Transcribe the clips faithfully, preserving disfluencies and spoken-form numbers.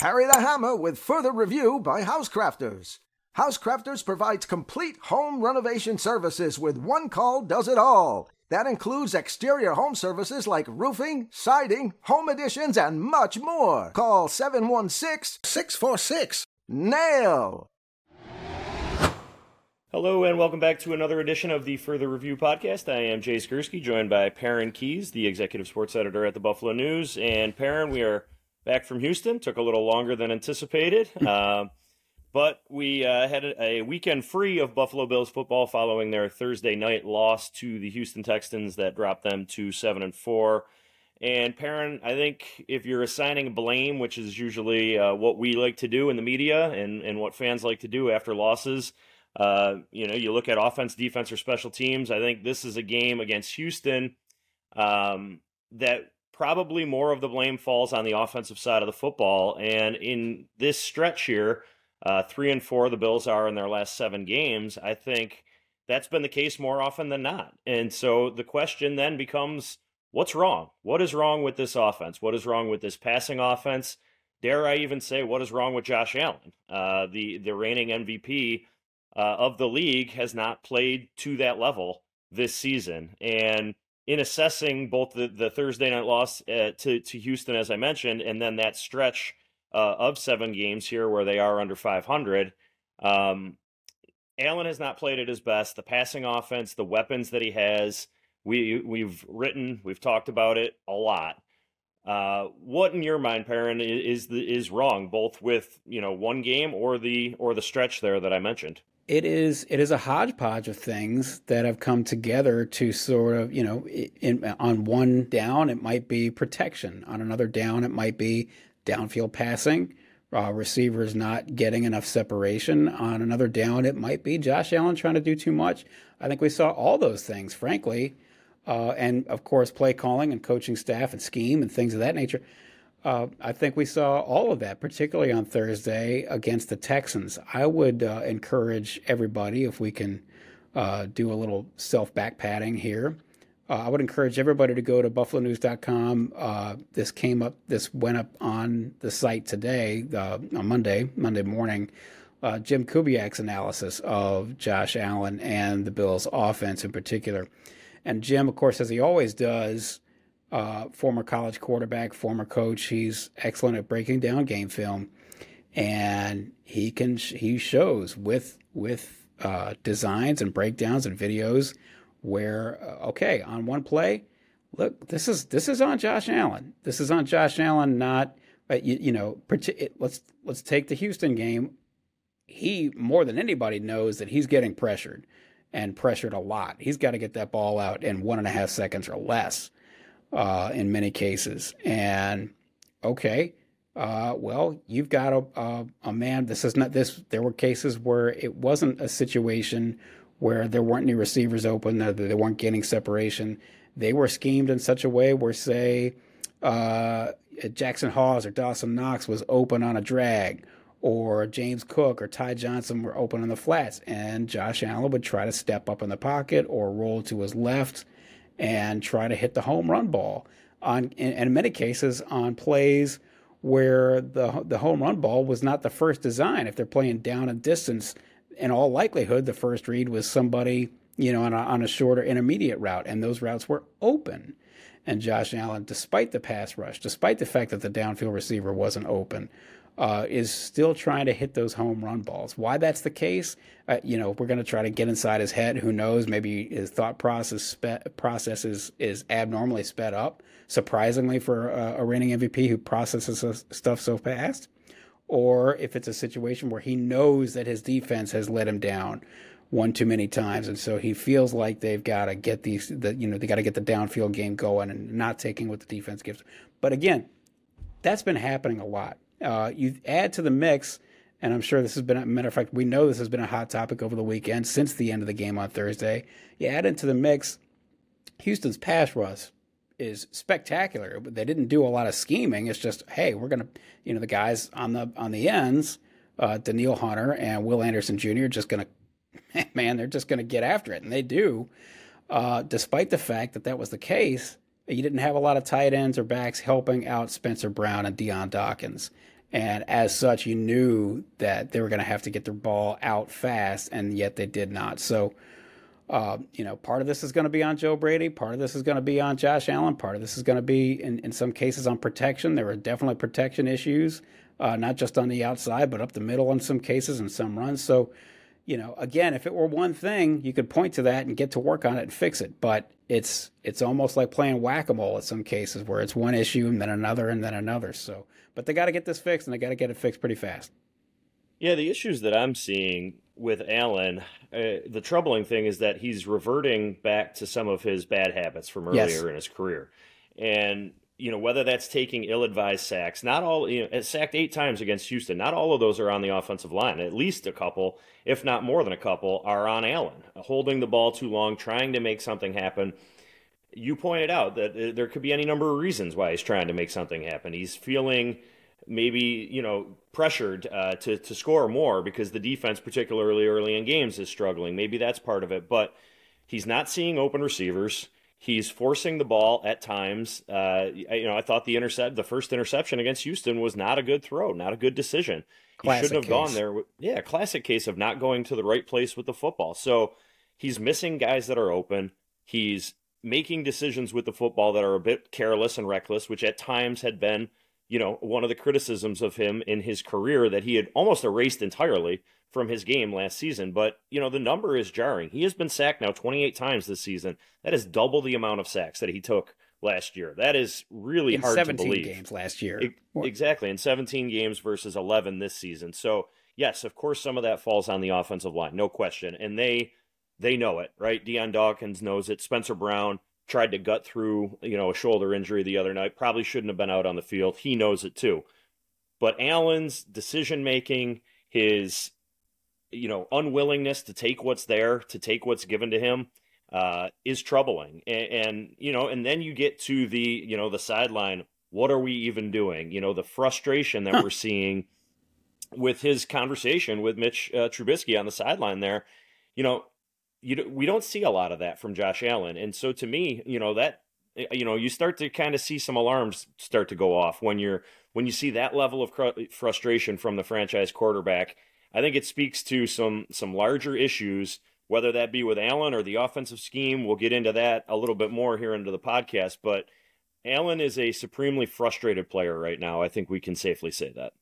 Harry the Hammer with further review by Housecrafters. Housecrafters provides complete home renovation services with one call does it all. That includes exterior home services like roofing, siding, home additions, and much more. Call seven one six, six four six, NAIL. Hello and welcome back to another edition of the Further Review podcast. I am Jay Skursky, joined by Perrin Keys, the executive sports editor at the Buffalo News. And Perrin, we are back from Houston. Took a little longer than anticipated, uh, but we uh, had a weekend free of Buffalo Bills football following their Thursday night loss to the Houston Texans that dropped them to seven and four. And Perrin, I think if you're assigning blame, which is usually uh, what we like to do in the media and, and what fans like to do after losses, uh, you know, you look at offense, defense, or special teams. I think this is a game against Houston um, that probably more of the blame falls on the offensive side of the football. And in this stretch here, uh, three and four the Bills are in their last seven games. I think that's been the case more often than not. And so the question then becomes, what's wrong? What is wrong with this offense? What is wrong with this passing offense? Dare I even say, what is wrong with Josh Allen? Uh, the, the reigning M V P uh, of the league has not played to that level this season. And in assessing both the, the Thursday night loss uh, to, to Houston, as I mentioned, and then that stretch uh, of seven games here where they are under five hundred, um, Allen has not played at his best. The passing offense, the weapons that he has, we, we've written, we've talked about it a lot. Uh, what in your mind, Perrin, is the, is wrong, both with, you know, one game or the or the stretch there that I mentioned? It is it is a hodgepodge of things that have come together to sort of, you know, in, on one down, it might be protection. On another down, it might be downfield passing, uh, receivers not getting enough separation. On another down, it might be Josh Allen trying to do too much. I think we saw all those things, frankly. Uh, and, of course, play calling and coaching staff and scheme and things of that nature. Uh, I think we saw all of that, particularly on Thursday against the Texans. I would uh, encourage everybody, if we can uh, do a little self-back-patting here, uh, I would encourage everybody to go to buffalo news dot com. Uh, this came up, this went up on the site today, uh, on Monday, Monday morning, uh, Jim Kubiak's analysis of Josh Allen and the Bills' offense in particular. And Jim, of course, as he always does, Uh, former college quarterback, former coach. He's excellent at breaking down game film, and he can he shows with with uh, designs and breakdowns and videos where uh, okay, on one play, look, this is this is on Josh Allen. This is on Josh Allen. Not uh, you, you know. Let's let's take the Houston game. He more than anybody knows that he's getting pressured and pressured a lot. He's got to get that ball out in one and a half seconds or less. Uh, in many cases. And okay, uh, well, you've got a, a, a man, this is not this, there were cases where it wasn't a situation where there weren't any receivers open, that they weren't getting separation. They were schemed in such a way where, say, uh, Jackson Hawes or Dawson Knox was open on a drag, or James Cook or Ty Johnson were open on the flats, and Josh Allen would try to step up in the pocket or roll to his left and try to hit the home run ball on, and in many cases on plays where the the home run ball was not the first design. If they're playing down and distance, in all likelihood, the first read was somebody, you know, on a, on a shorter intermediate route, and those routes were open. And Josh Allen, despite the pass rush, despite the fact that the downfield receiver wasn't open, uh, is still trying to hit those home run balls. Why that's the case, uh, you know, we're going to try to get inside his head. Who knows? Maybe his thought process spe- process is, is abnormally sped up, surprisingly for uh, a reigning M V P who processes stuff so fast. Or if it's a situation where he knows that his defense has let him down one too many times, and so he feels like they've got to get these, the, you know, they got to get the downfield game going and not taking what the defense gives. But again, that's been happening a lot. Uh, you add to the mix, and I'm sure this has been, a matter of fact, we know this has been a hot topic over the weekend since the end of the game on Thursday. You add into the mix, Houston's pass rush is spectacular, but they didn't do a lot of scheming. It's just, hey, we're going to, you know, the guys on the on the ends, uh, Danielle Hunter and Will Anderson Junior, just going to, man, they're just going to get after it, and they do. Uh, despite the fact that that was the case, you didn't have a lot of tight ends or backs helping out Spencer Brown and Deion Dawkins. And as such, you knew that they were going to have to get their ball out fast, and yet they did not. So, uh, you know, part of this is going to be on Joe Brady. Part of this is going to be on Josh Allen. Part of this is going to be, in, in some cases, on protection. There were definitely protection issues, uh, not just on the outside, but up the middle in some cases and some runs. So, you know, again, if it were one thing, you could point to that and get to work on it and fix it. But it's it's almost like playing whack-a-mole in some cases, where it's one issue and then another and then another. So, but they got to get this fixed, and they got to get it fixed pretty fast. Yeah, the issues that I'm seeing with Allen, uh, the troubling thing is that he's reverting back to some of his bad habits from earlier Yes. in his career. And, you know, whether that's taking ill-advised sacks, not all, you know, sacked eight times against Houston, not all of those are on the offensive line. At least a couple, if not more than a couple, are on Allen, holding the ball too long, trying to make something happen. You pointed out that uh, there could be any number of reasons why he's trying to make something happen. He's feeling maybe, you know, pressured uh, to, to score more because the defense, particularly early in games, is struggling. Maybe that's part of it, but he's not seeing open receivers. He's forcing the ball at times. Uh, you know, I thought the intercept, the first interception against Houston was not a good throw, not a good decision. He Classic shouldn't have case. gone there. Yeah, classic case of not going to the right place with the football. So he's missing guys that are open. He's making decisions with the football that are a bit careless and reckless, which at times had been, you know, one of the criticisms of him in his career that he had almost erased entirely from his game last season. But, you know, the number is jarring. He has been sacked now twenty-eight times this season. That is double the amount of sacks that he took last year. That is really In hard to seventeen believe. games last year. E- exactly, in seventeen games versus eleven this season. So, yes, of course, some of that falls on the offensive line, no question. And they they know it, right? Deion Dawkins knows it. Spencer Brown tried to gut through, you know, a shoulder injury the other night. Probably shouldn't have been out on the field. He knows it too. But Allen's decision-making, his, you know, unwillingness to take what's there, to take what's given to him, uh, is troubling. And, and, you know, and then you get to the, you know, the sideline. What are we even doing? You know, the frustration that Huh. we're seeing with his conversation with Mitch uh, Trubisky on the sideline there, you know, you do, we don't see a lot of that from Josh Allen. And so to me, you know, that, you know, you start to kind of see some alarms start to go off when you're, when you see that level of cr- frustration from the franchise quarterback. I think it speaks to some, some larger issues, whether that be with Allen or the offensive scheme. We'll get into that a little bit more here into the podcast, but Allen is a supremely frustrated player right now. I think we can safely say that.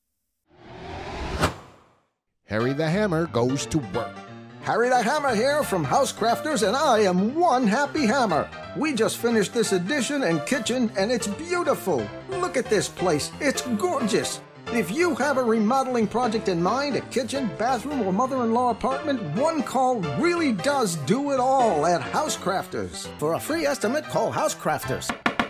Harry the Hammer goes to work. Harry the Hammer here from Housecrafters, and I am one happy hammer. We just finished this addition and kitchen, and it's beautiful. Look at this place. It's gorgeous. If you have a remodeling project in mind, a kitchen, bathroom, or mother-in-law apartment, one call really does do it all at Housecrafters. For a free estimate, call Housecrafters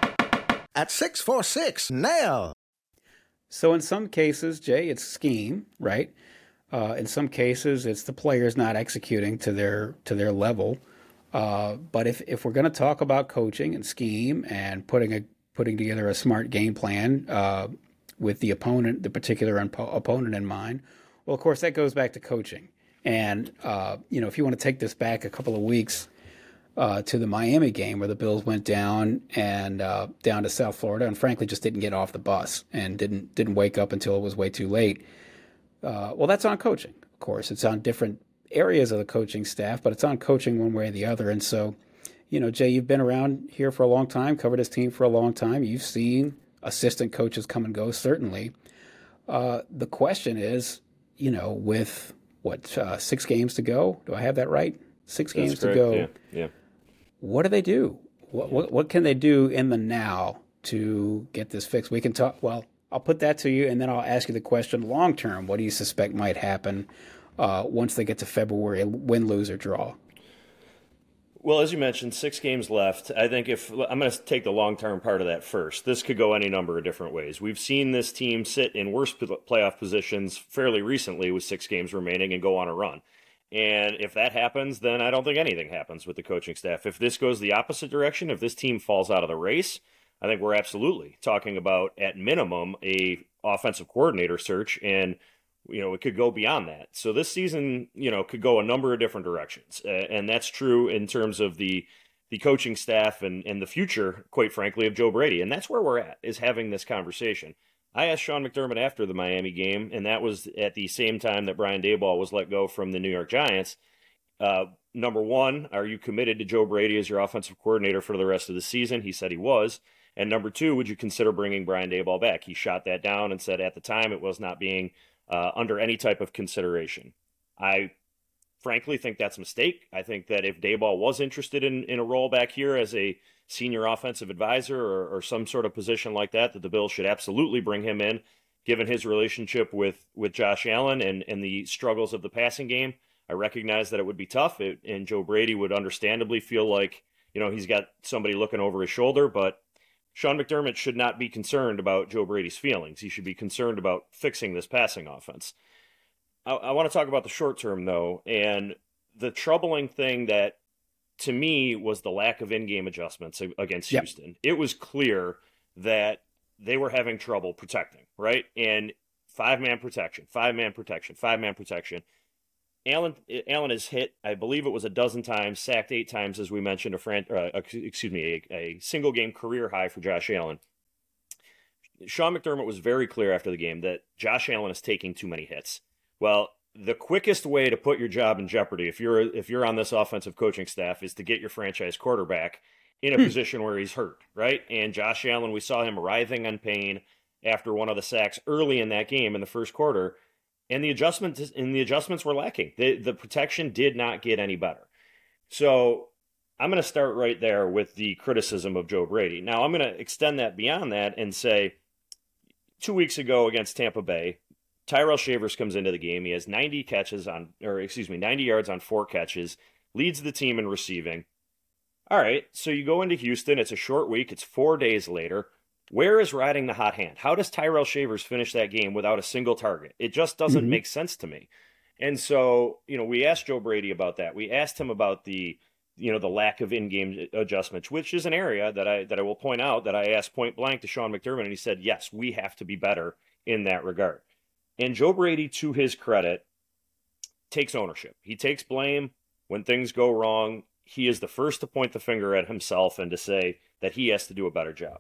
at six four six, N A I L. So in some cases, Jay, it's scheme, right? Uh, in some cases, it's the players not executing to their to their level. Uh, but if, if we're going to talk about coaching and scheme and putting a putting together a smart game plan uh, with the opponent, the particular impo- opponent in mind, well, of course, that goes back to coaching. And uh, you know, if you want to take this back a couple of weeks uh, to the Miami game where the Bills went down and uh, down to South Florida, and frankly, just didn't get off the bus and didn't didn't wake up until it was way too late. Uh, well, that's on coaching, of course. It's on different areas of the coaching staff, but it's on coaching one way or the other. And so, you know, Jay, you've been around here for a long time, covered this team for a long time. You've seen assistant coaches come and go, certainly. Uh, the question is, you know, with, what, uh, six games to go? Do I have that right? Six That's games correct. to go. Yeah. yeah. What do they do? What, what, what can they do in the now to get this fixed? We can talk, well, I'll put that to you, and then I'll ask you the question long term. What do you suspect might happen uh, once they get to February, win, lose, or draw? Well, as you mentioned, six games left. I think if I'm going to take the long-term part of that first. This could go any number of different ways. We've seen this team sit in worse playoff positions fairly recently with six games remaining and go on a run. And if that happens, then I don't think anything happens with the coaching staff. If this goes the opposite direction, if this team falls out of the race, I think we're absolutely talking about, at minimum, a offensive coordinator search, and you know it could go beyond that. So this season, you know, could go a number of different directions, uh, and that's true in terms of the the coaching staff and and the future, quite frankly, of Joe Brady. And that's where we're at, is having this conversation. I asked Sean McDermott after the Miami game, and that was at the same time that Brian Daboll was let go from the New York Giants. Uh, number one, are you committed to Joe Brady as your offensive coordinator for the rest of the season? He said he was. And number two, would you consider bringing Brian Daboll back? He shot that down and said at the time it was not being uh, under any type of consideration. I frankly think that's a mistake. I think that if Daboll was interested in, in a role back here as a senior offensive advisor or, or some sort of position like that, that the Bills should absolutely bring him in, given his relationship with, with Josh Allen and, and the struggles of the passing game. I recognize that it would be tough, it, and Joe Brady would understandably feel like, you know, he's got somebody looking over his shoulder, but Sean McDermott should not be concerned about Joe Brady's feelings. He should be concerned about fixing this passing offense. I, I want to talk about the short term, though, and the troubling thing that, to me, was the lack of in-game adjustments against yep. Houston. It was clear that they were having trouble protecting, right? And five-man protection, five-man protection, five-man protection. Allen Allen has hit, I believe it was a dozen times, sacked eight times, as we mentioned, a fran- uh, excuse me, a, a single-game career high for Josh Allen. Sean McDermott was very clear after the game that Josh Allen is taking too many hits. Well, the quickest way to put your job in jeopardy, if you're if you're on this offensive coaching staff, is to get your franchise quarterback in a hmm. position where he's hurt, right? And Josh Allen, we saw him writhing in pain after one of the sacks early in that game in the first quarter. And the adjustments and the adjustments were lacking. The the protection did not get any better. So I'm going to start right there with the criticism of Joe Brady. Now I'm going to extend that beyond that and say, two weeks ago against Tampa Bay, Tyrell Shavers comes into the game. He has ninety catches on, or excuse me, ninety yards on four catches, leads the team in receiving. All right, so you go into Houston. It's a short week. It's four days later. Where is riding the hot hand? How does Tyrell Shavers finish that game without a single target? It just doesn't mm-hmm. make sense to me. And so, you know, we asked Joe Brady about that. We asked him about the, you know, the lack of in-game adjustments, which is an area that I that I will point out that I asked point blank to Sean McDermott, and he said, yes, we have to be better in that regard. And Joe Brady, to his credit, takes ownership. He takes blame when things go wrong. He is the first to point the finger at himself and to say that he has to do a better job.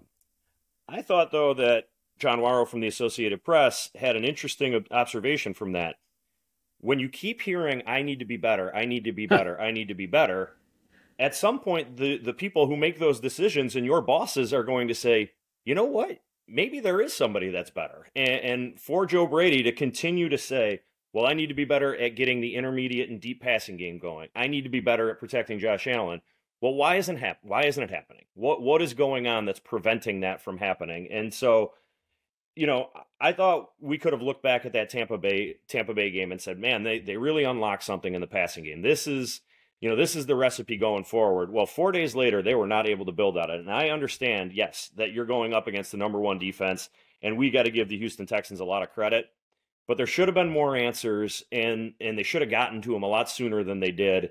I thought, though, that John Waro from the Associated Press had an interesting observation from that. When you keep hearing, I need to be better, I need to be better, I need to be better, at some point, the, the people who make those decisions and your bosses are going to say, you know what, maybe there is somebody that's better. And, and for Joe Brady to continue to say, well, I need to be better at getting the intermediate and deep passing game going. I need to be better at protecting Josh Allen. Well, why isn't hap- why isn't it happening? What what is going on that's preventing that from happening? And so, you know, I thought we could have looked back at that Tampa Bay Tampa Bay game and said, man, they they really unlocked something in the passing game. This is, you know, this is the recipe going forward. Well, four days later, they were not able to build on it. And I understand, yes, that you're going up against the number one defense, and we got to give the Houston Texans a lot of credit. But there should have been more answers, and and they should have gotten to them a lot sooner than they did.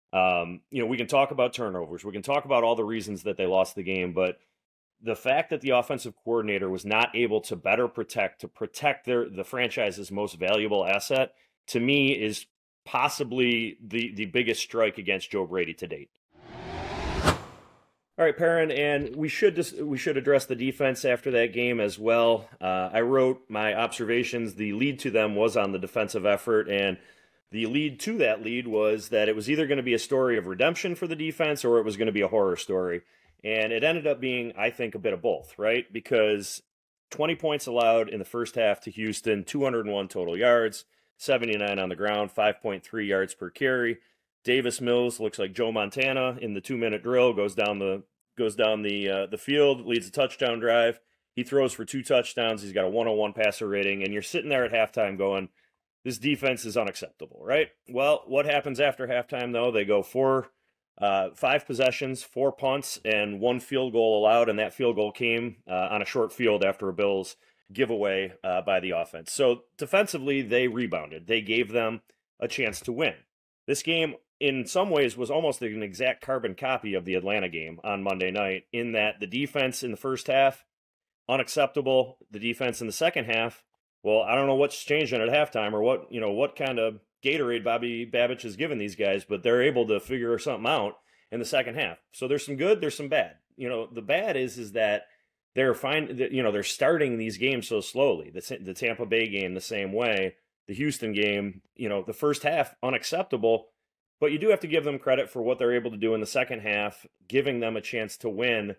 Um, you know, we can talk about turnovers. We can talk about all the reasons that they lost the game, but the fact that the offensive coordinator was not able to better protect, to protect their the franchise's most valuable asset, to me is possibly the, the biggest strike against Joe Brady to date. All right, Perrin, and we should just, we should address the defense after that game as well. Uh, I wrote my observations. The lead to them was on the defensive effort, and the lead to that lead was that it was either going to be a story of redemption for the defense or it was going to be a horror story. And it ended up being, I think, a bit of both, right? Because twenty points allowed in the first half to Houston, two hundred one total yards, seventy-nine on the ground, five point three yards per carry. Davis Mills looks like Joe Montana in the two-minute drill, goes down the goes down the uh, the field, leads a touchdown drive. He throws for two touchdowns. He's got a one oh one passer rating, and you're sitting there at halftime going, this defense is unacceptable, right? Well, what happens after halftime, though? They go four, uh, five possessions, four punts, and one field goal allowed, and that field goal came uh, on a short field after a Bills giveaway uh, by the offense. So defensively, they rebounded. They gave them a chance to win. This game, in some ways, was almost an exact carbon copy of the Atlanta game on Monday night, in that the defense in the first half, unacceptable. The defense in the second half, well, I don't know what's changing at halftime or what, you know, what kind of Gatorade Bobby Babich has given these guys, but they're able to figure something out in the second half. So there's some good, there's some bad. You know, the bad is is that they're fine. You know, they're starting these games so slowly. The, the Tampa Bay game the same way. The Houston game, you know, the first half unacceptable, but you do have to give them credit for what they're able to do in the second half, giving them a chance to win.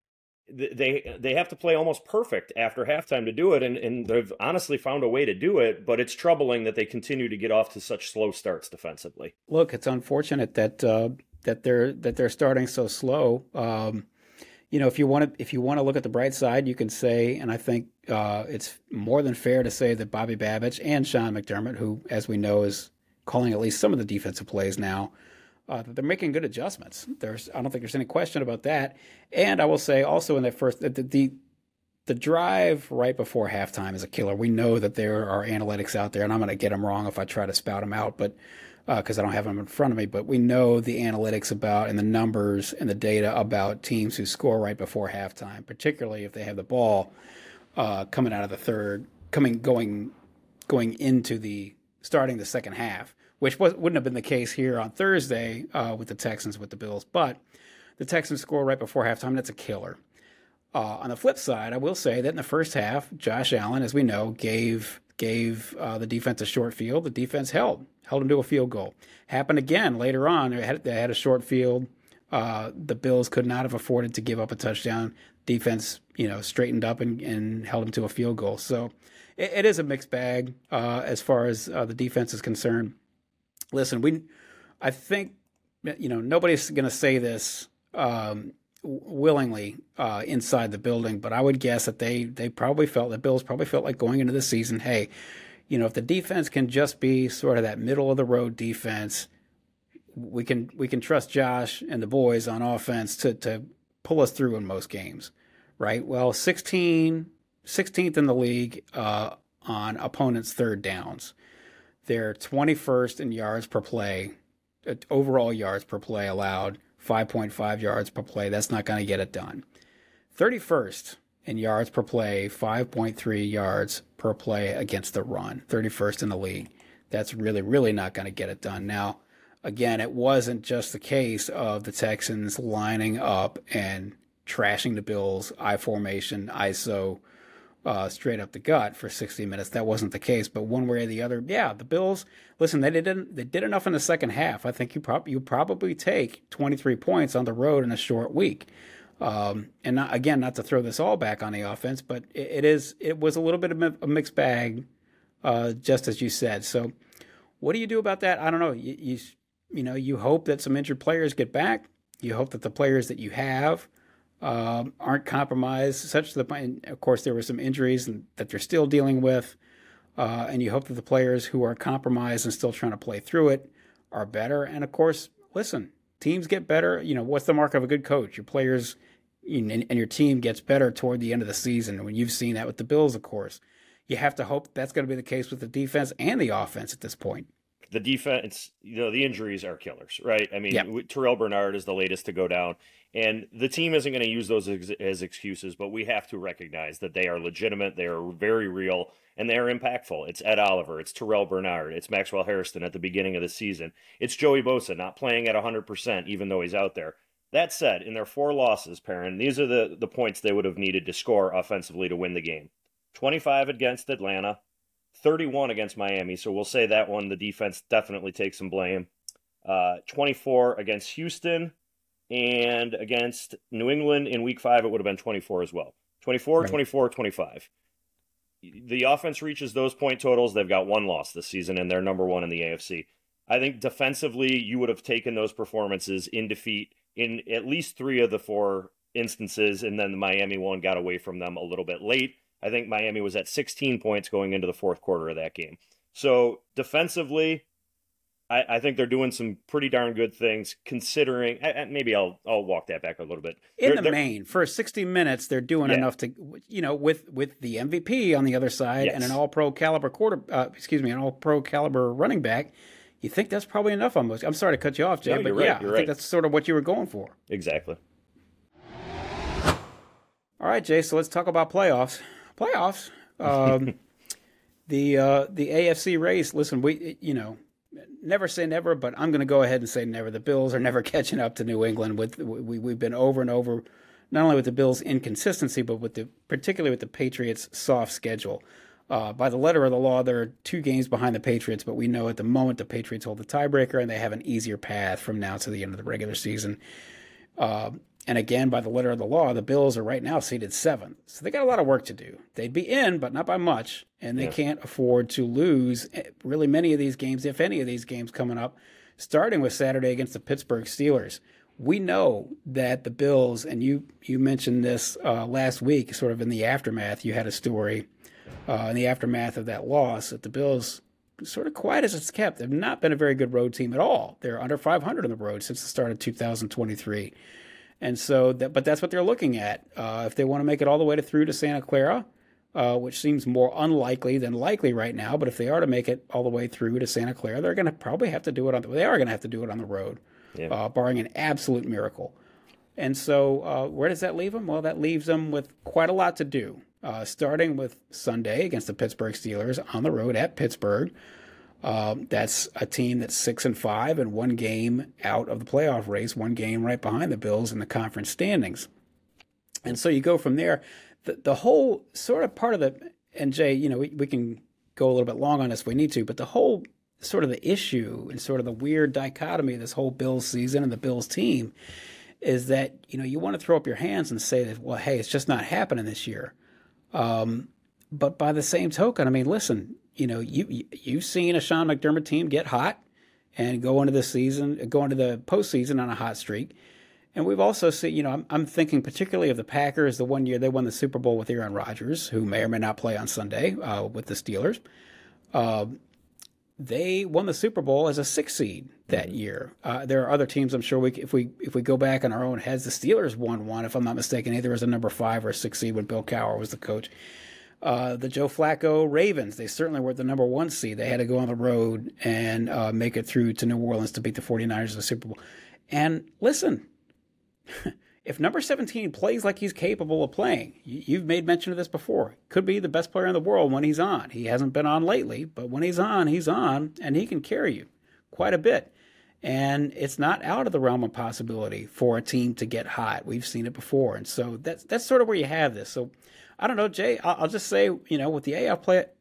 They they have to play almost perfect after halftime to do it, and, and they've honestly found a way to do it, but it's troubling that they continue to get off to such slow starts defensively. Look, it's unfortunate that uh, that they're that they're starting so slow. Um, you know, if you want to if you want to look at the bright side, you can say, and I think uh, it's more than fair to say that Bobby Babich and Sean McDermott, who, as we know, is calling at least some of the defensive plays now, Uh, they're making good adjustments. There's, I don't think there's any question about that. And I will say also in that first, the, the the drive right before halftime is a killer. We know that there are analytics out there, and I'm going to get them wrong if I try to spout them out, but because uh, I don't have them in front of me. But we know the analytics about and the numbers and the data about teams who score right before halftime, particularly if they have the ball uh, coming out of the third, coming going going into the starting the second half, which was, wouldn't have been the case here on Thursday uh, with the Texans, with the Bills. But the Texans score right before halftime. That's a killer. Uh, on the flip side, I will say that in the first half, Josh Allen, as we know, gave gave uh, the defense a short field. The defense held, held them to a field goal. Happened again later on. They had, they had a short field. Uh, the Bills could not have afforded to give up a touchdown. Defense, you know, straightened up and, and held them to a field goal. So it, it is a mixed bag uh, as far as uh, the defense is concerned. Listen, we, I think, you know, nobody's going to say this um, willingly uh, inside the building, but I would guess that they they probably felt, the Bills probably felt like going into the season, hey, you know, if the defense can just be sort of that middle of the road defense, we can we can trust Josh and the boys on offense to to pull us through in most games, right? Well, sixteen, sixteenth in the league uh, on opponents' third downs. They're twenty-first in yards per play, overall yards per play allowed, five point five yards per play. That's not going to get it done. thirty-first in yards per play, five point three yards per play against the run. thirty-first in the league. That's really, really not going to get it done. Now, again, it wasn't just the case of the Texans lining up and trashing the Bills, I formation, I S O, Uh, straight up the gut for sixty minutes. That wasn't the case, but one way or the other, yeah, the Bills, listen, they didn't they did enough in the second half. I think you, prob- you probably take twenty-three points on the road in a short week. Um, and not, again, not to throw this all back on the offense, but it, it is it was a little bit of a mixed bag, uh, just as you said. So what do you do about that? I don't know. You, you, you know, you hope that some injured players get back. You hope that the players that you have Um, aren't compromised, such that, and of course, there were some injuries and, that they're still dealing with, uh, and you hope that the players who are compromised and still trying to play through it are better. And of course, listen, teams get better. You know, what's the mark of a good coach? Your players and, and your team gets better toward the end of the season. And when you've seen that with the Bills, of course, you have to hope that's going to be the case with the defense and the offense at this point. The defense, you know, the injuries are killers, right? I mean, yep. Terrell Bernard is the latest to go down, and the team isn't going to use those as, as excuses, but we have to recognize that they are legitimate, they are very real, and they are impactful. It's Ed Oliver, it's Terrell Bernard, it's Maxwell Hairston at the beginning of the season, it's Joey Bosa not playing at one hundred percent even though he's out there. That said, in their four losses, Perrin, these are the, the points they would have needed to score offensively to win the game. twenty-five against Atlanta, thirty-one against Miami, so we'll say that one, the defense definitely takes some blame. Uh, twenty-four against Houston, and against New England in week five, it would have been twenty-four as well. twenty-four, right. twenty-four, twenty-five. The offense reaches those point totals. They've got one loss this season, and they're number one in the A F C. I think defensively, you would have taken those performances in defeat in at least three of the four instances, and then the Miami one got away from them a little bit late. I think Miami was at sixteen points going into the fourth quarter of that game. So defensively, I, I think they're doing some pretty darn good things considering, maybe I'll I'll walk that back a little bit. In they're, the main, for sixty minutes, they're doing yeah. enough to, you know, with, with the M V P on the other side yes. and an all-pro caliber quarter, uh, excuse me, an all-pro caliber running back, you think that's probably enough almost. I'm sorry to cut you off, Jay, no, but right, yeah, I right. think that's sort of what you were going for. Exactly. All right, Jay, so let's talk about playoffs. Playoffs. Um, the uh, the A F C race, listen, we, you know, never say never, but I'm going to go ahead and say never. The Bills are never catching up to New England. With we, We've been over and over not only with the Bills' inconsistency, but with the particularly with the Patriots' soft schedule. Uh, by the letter of the law, they're two games behind the Patriots, but we know at the moment the Patriots hold the tiebreaker, and they have an easier path from now to the end of the regular season. Uh, and again, by the letter of the law, the Bills are right now seeded seventh. So they got a lot of work to do. They'd be in, but not by much, and they yeah. can't afford to lose really many of these games, if any of these games coming up, starting with Saturday against the Pittsburgh Steelers. We know that the Bills, and you you mentioned this uh, last week, sort of in the aftermath, you had a story uh, in the aftermath of that loss, that the Bills, sort of quiet as it's kept, have not been a very good road team at all. They're under five hundred on the road since the start of two thousand twenty-three. And so, that, but that's what they're looking at. Uh, if they want to make it all the way to through to Santa Clara, uh, which seems more unlikely than likely right now, but if they are to make it all the way through to Santa Clara, they're going to probably have to do it on the, they are going to have to do it on the road, yeah. uh, barring an absolute miracle. And so uh, where does that leave them? Well, that leaves them with quite a lot to do, uh, starting with Sunday against the Pittsburgh Steelers on the road at Pittsburgh. Um, that's a team that's six and five and one game out of the playoff race, one game right behind the Bills in the conference standings. And so you go from there. The, the whole sort of part of the, and Jay, you know, we, we can go a little bit long on this if we need to, but the whole sort of the issue and sort of the weird dichotomy of this whole Bills season and the Bills team is that, you know, you want to throw up your hands and say that, well, hey, it's just not happening this year. Um, but by the same token, I mean, listen, you know, you, you've seen a Sean McDermott team get hot and go into the season, go into the postseason on a hot streak. And we've also seen, you know, I'm, I'm thinking particularly of the Packers, the one year they won the Super Bowl with Aaron Rodgers, who may or may not play on Sunday uh, with the Steelers. Uh, they won the Super Bowl as a six seed that year. Uh, there are other teams, I'm sure, we if we if we go back in our own heads, the Steelers won one, if I'm not mistaken. Either as a number five or a six seed when Bill Cowher was the coach. Uh, the Joe Flacco Ravens, they certainly were the number one seed. They had to go on the road and uh, make it through to New Orleans to beat the 49ers in the Super Bowl. And listen, if number seventeen plays like he's capable of playing, you've made mention of this before, could be the best player in the world when he's on. He hasn't been on lately, but when he's on, he's on, and he can carry you quite a bit. And it's not out of the realm of possibility for a team to get hot. We've seen it before. And so that's that's sort of where you have this. So I don't know, Jay, I'll just say, you know, with the A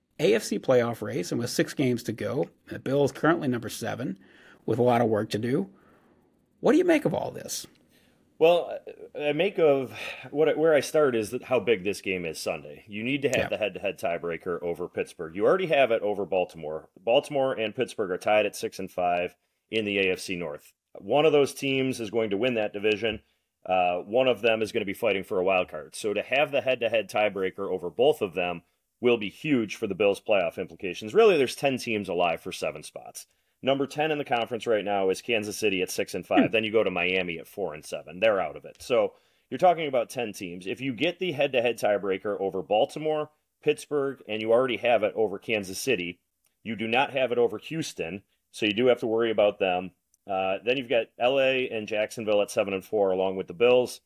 F C playoff race and with six games to go, the Bills currently number seven with a lot of work to do. What do you make of all this? Well, I make of what where I start is that how big this game is Sunday. You need to have yeah. the head-to-head tiebreaker over Pittsburgh. You already have it over Baltimore. Baltimore and Pittsburgh are tied at six and five in the A F C North. One of those teams is going to win that division. Uh, one of them is going to be fighting for a wild card. So to have the head-to-head tiebreaker over both of them will be huge for the Bills' playoff implications. Really, there's ten teams alive for seven spots. Number ten in the conference right now is Kansas City at six and five. Hmm. Then you go to Miami at four and seven. They're out of it. So you're talking about ten teams. If you get the head-to-head tiebreaker over Baltimore, Pittsburgh, and you already have it over Kansas City, you do not have it over Houston. So you do have to worry about them. Uh, then you've got L A and Jacksonville at seven and four, along with the Bills.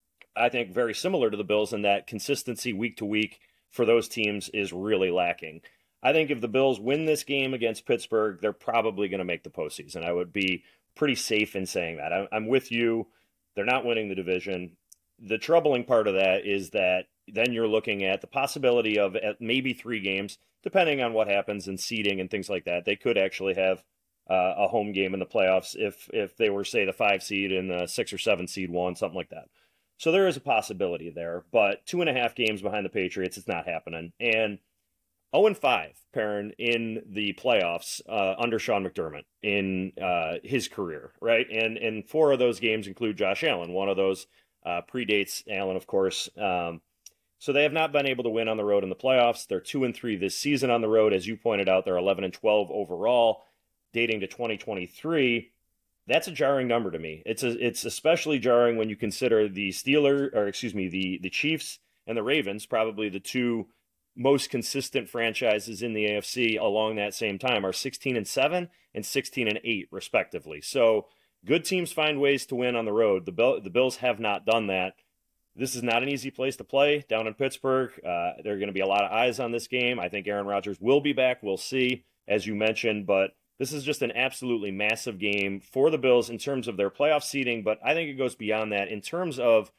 I think very similar to the Bills in that consistency week to week for those teams is really lacking. I think if the Bills win this game against Pittsburgh, they're probably going to make the postseason. I would be pretty safe in saying that. I, I'm with you. They're not winning the division. The troubling part of that is that then you're looking at the possibility of at maybe three games, depending on what happens in seeding and things like that. They could actually have uh, a home game in the playoffs if if they were, say, the five seed and the six or seven seed one, something like that. So there is a possibility there, but two and a half games behind the Patriots, it's not happening. And oh and five, Perrin, in the playoffs uh, under Sean McDermott in uh, his career, right? And and four of those games include Josh Allen. One of those uh, predates Allen, of course. Um, so they have not been able to win on the road in the playoffs. They're two and three this season on the road. As you pointed out, they're eleven and twelve overall, dating to twenty twenty-three. That's a jarring number to me. It's a, it's especially jarring when you consider the Steelers, or excuse me, the the Chiefs and the Ravens, probably the two most consistent franchises in the A F C along that same time, are sixteen and seven and sixteen and eight respectively. So good teams find ways to win on the road. The Bill, the Bills have not done that. This is not an easy place to play down in Pittsburgh. Uh, there are going to be a lot of eyes on this game. I think Aaron Rodgers will be back. We'll see, as you mentioned, but this is just an absolutely massive game for the Bills in terms of their playoff seeding, but I think it goes beyond that in terms of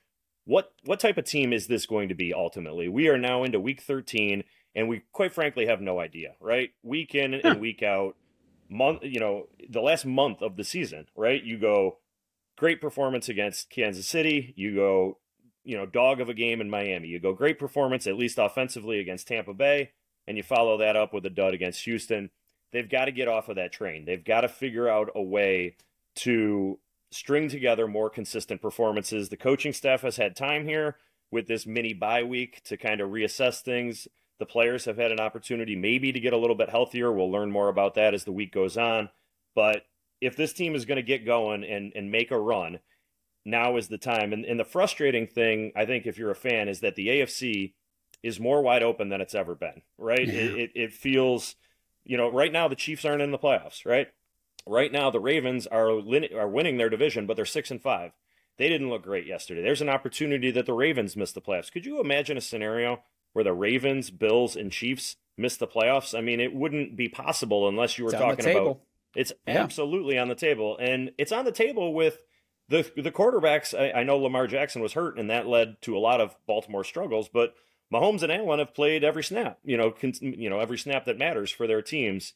what what type of team is this going to be ultimately? We are now into week thirteen, and we quite frankly have no idea, right? Week in and week out, month, you know, the last month of the season, right? You go great performance against Kansas City. You go, you know, dog of a game in Miami. You go great performance, at least offensively, against Tampa Bay, and you follow that up with a dud against Houston. They've got to get off of that train. They've got to figure out a way to string together more consistent performances. The coaching staff has had time here with this mini bye week to kind of reassess things. The players have had an opportunity maybe to get a little bit healthier. We'll learn more about that as the week goes on. But if this team is going to get going and, and make a run, now is the time. And, and the frustrating thing, I think, if you're a fan, is that the A F C is more wide open than it's ever been, right? Yeah. It, it, it feels, you know, right now the Chiefs aren't in the playoffs, right? Right now the Ravens are lin- are winning their division, but they're six and five. They didn't look great yesterday. There's an opportunity that the Ravens missed the playoffs. Could you imagine a scenario where the Ravens, Bills, and Chiefs missed the playoffs? I mean, it wouldn't be possible unless you were it's talking about it's yeah. absolutely on the table. And it's on the table with the the quarterbacks. I, I know Lamar Jackson was hurt, and that led to a lot of Baltimore struggles, but Mahomes and Allen have played every snap, you know, con- you know, every snap that matters for their teams.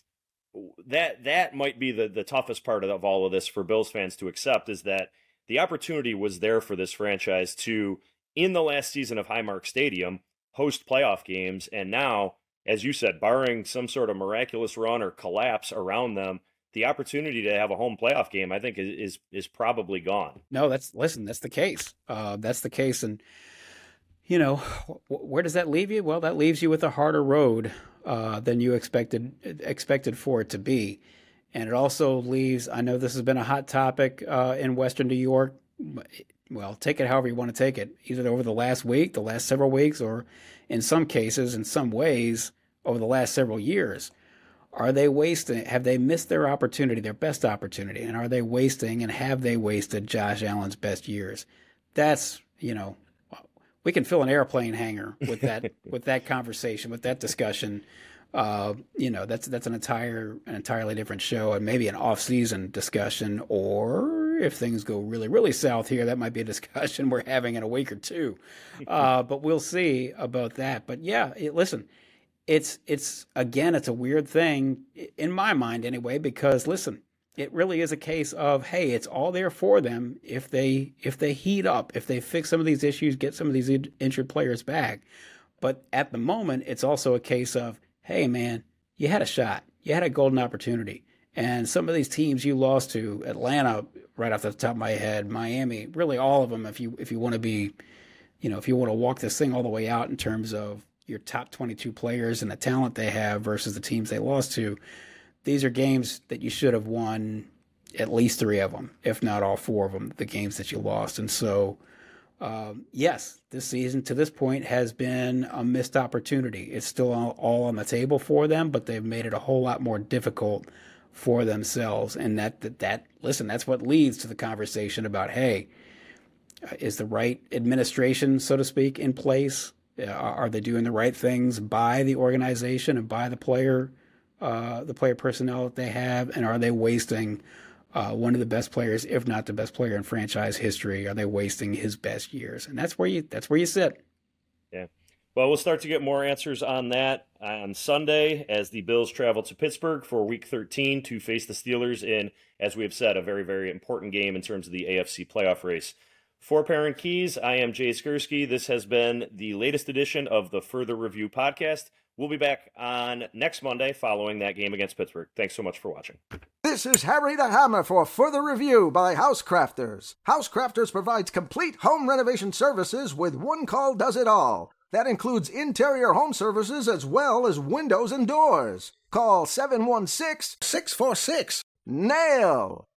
That that might be the, the toughest part of, of all of this for Bills fans to accept, is that the opportunity was there for this franchise to, in the last season of Highmark Stadium, host playoff games. And now, as you said, barring some sort of miraculous run or collapse around them, the opportunity to have a home playoff game, I think, is is, is probably gone. No, that's listen, that's the case. Uh, that's the case. And, you know, where does that leave you? Well, that leaves you with a harder road uh, than you expected expected for it to be. And it also leaves, I know this has been a hot topic uh, in Western New York. Well, take it however you want to take it, either over the last week, the last several weeks, or in some cases, in some ways, over the last several years. Are they wasting, have they missed their opportunity, their best opportunity? And are they wasting, and have they wasted Josh Allen's best years? That's, you know, we can fill an airplane hangar with that with that conversation, with that discussion. Uh, you know, that's that's an entire an entirely different show, and maybe an off-season discussion. Or if things go really, really south here, that might be a discussion we're having in a week or two. Uh, but we'll see about that. But yeah, it, listen, it's it's again, it's a weird thing in my mind anyway, because listen, it really is a case of, hey, it's all there for them if they if they heat up, if they fix some of these issues, get some of these injured players back. But at the moment, it's also a case of, hey, man, you had a shot. You had a golden opportunity. And some of these teams you lost to, Atlanta, right off the top of my head, Miami, really all of them, if you if you want to be, you know, if you want to walk this thing all the way out in terms of your top twenty-two players and the talent they have versus the teams they lost to, these are games that you should have won, at least three of them, if not all four of them, the games that you lost. And so, um, yes, this season to this point has been a missed opportunity. It's still all, all on the table for them, but they've made it a whole lot more difficult for themselves. And that, that, that listen, that's what leads to the conversation about, hey, is the right administration, so to speak, in place? Uh, are they doing the right things by the organization and by the player Uh, the player personnel that they have, and are they wasting uh, one of the best players, if not the best player in franchise history? Are they wasting his best years? And that's where you that's where you sit. Yeah. Well, we'll start to get more answers on that on Sunday as the Bills travel to Pittsburgh for Week thirteen to face the Steelers in, as we have said, a very, very important game in terms of the A F C playoff race. For Perrin Keys, I am Jay Skursky. This has been the latest edition of the Further Review podcast. We'll be back on next Monday following that game against Pittsburgh. Thanks so much for watching. This is Harry the Hammer for Further Review by Housecrafters. Housecrafters provides complete home renovation services with one call does it all. That includes interior home services as well as windows and doors. Call seven one six, six four six, N A I L.